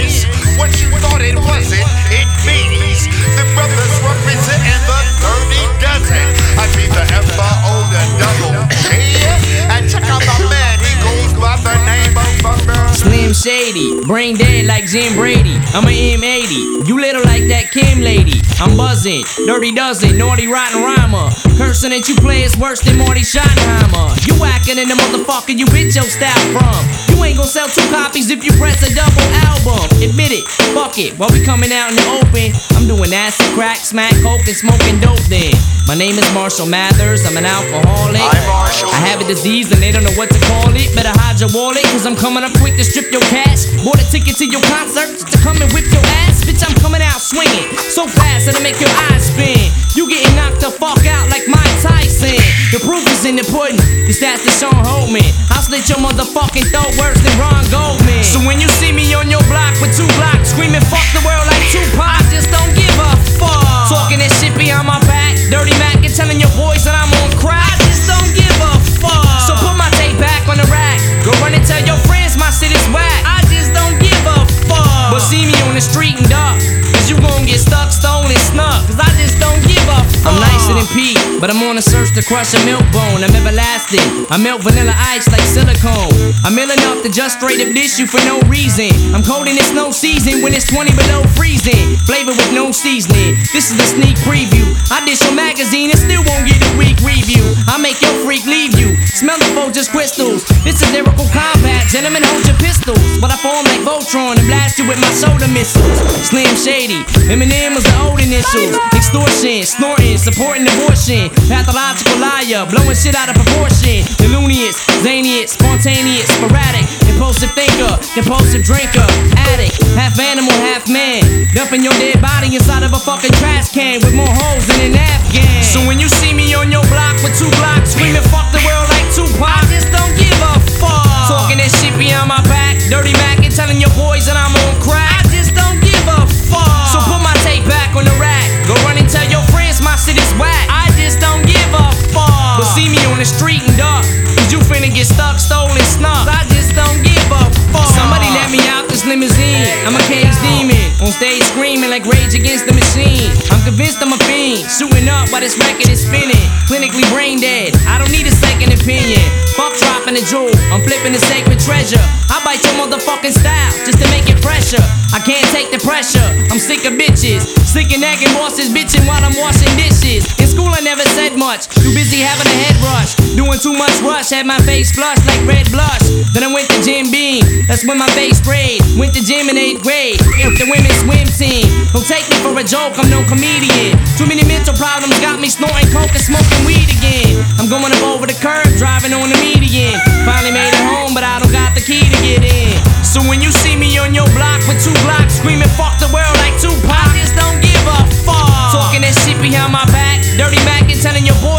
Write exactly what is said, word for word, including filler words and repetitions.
is what you thought it wasn't. It means the brothers representing the thirty dozen. I be the F O the double G. And check out my man, he goes by the name of Thunder. Slim Shady, brain dead like Jim Brady. I'm a M eighty, you little like that Kim lady. I'm buzzing, dirty dozen, naughty rotten rhymer. Cursing that you play is worse than Marty Schottenheimer. You whacking in the motherfucker you bitch your style from. You ain't gon' sell two copies if you press a double album. Admit it, fuck it, while we coming out in the open. I'm doing acid, crack, smack, coke, and smoking dope then. My name is Marshall Mathers, I'm an alcoholic. I'm Marshall. I have a disease and they don't know what to call it. Better hide your wallet, cause I'm coming up quick to strip your cash. Bought a ticket to your concert just to come and whip your ass. Bitch, I'm coming out swinging so fast that'll make your eyes spin. You getting knocked the fuck out like Mike Tyson. The proof is in the pudding, this that's the Sean Holman. I'll slit your motherfucking throat worse than Ron Goldman. So when you see me on your block with two blocks screaming fuck the world like Tupac, I just don't give a fuck. Talking that shit behind my back, dirty Mac and telling your boys that I'm on crack, I just don't give a fuck. So put my tape back on the rack, go run and tell your friends my shit is whack, I just don't give a fuck. But see me on the street and duck, cause you gon' get stuck, stolen, snuck, cause I just don't give a fuck. I'm nicer than Pete, but I'm on a search to crush a milk bone. I'm everlasting, I melt vanilla ice like silicone. I'm ill enough to just straight up dish you for no reason. I'm cold in the snow season when it's twenty below freezing. Flavor with no seasoning, this is a sneak preview. I dish your magazine and still won't get a weak review. I make your freak leave you, smell the Folgers crystals. This is lyrical combat, gentlemen hold your pistols. But I form like Voltron and blast you with my soda missiles. Slim Shady, Eminem was the old initials. Extortion, snorting, supporting abortion. Pathological liar, blowing shit out of proportion. Delunious, zanious, spontaneous, sporadic. Impulsive thinker, compulsive drinker. Addict, half animal, half man. Dumping your dead body inside of a fucking trash can with more holes than an Afghan. So when you see me on your block with two blocks screaming fuck the world like Tupac, I just don't give a fuck. Talking that shit behind my back, dirty Mac and telling your boys that I'm on crack, I just don't give a fuck. So put my tape back on the rack, go run and tell your friends my shit is whack, I just don't give a fuck. But see me on the street and duck, cause you finna get stuck, stolen, snuck, I just don't give a fuck. Somebody let me out this limousine, I'm a cage demon, on stage screaming like Rage Against the Machine. I'm convinced I'm a fiend, shooting up while this record is spinning. Clinically brain dead, I don't need a second opinion. Fuck dropping a jewel, I'm flipping the sacred treasure. I bite your motherfucking style just to make it fresher. I can't take the pressure, I'm sick of bitches. Sick of nagging bosses, bitching while I'm washing dishes. In school I never said much, too busy having a head rush. Doing too much rush, had my face flushed like red blush. Then I went to Jim Beam, that's when my face sprayed. Went to gym in eighth grade, with the women's swim team. Don't take me for a joke, I'm no comedian. Too many mental problems got me snorting coke and smoking weed again. I'm going up over the curb, driving on the median. Finally made it home, but I don't got the key to get in. So when you see me on your block with two blocks screaming fuck the world like Tupac, I just don't give a fuck. Talking that shit behind my back, dirty Mac and telling your boy